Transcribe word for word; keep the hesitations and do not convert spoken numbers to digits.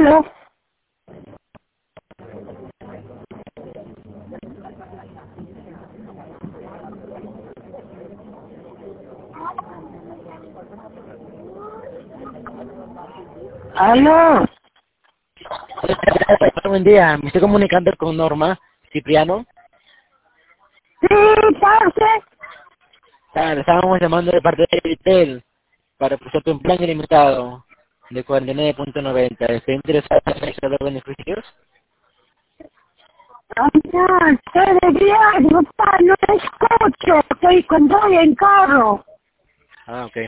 ¿Aló? ¿Aló? Buen día, me estoy comunicando con Norma Cipriano. Sí, parce. Ah, le estábamos llamando de parte de Vitel para ofrecerte un plan ilimitado de cuarenta y nueve punto noventa. ¿Está interesado en los beneficios? Ajá, estoy de viaje, papá, no te escucho. Estoy con voy en carro. Ah, ok.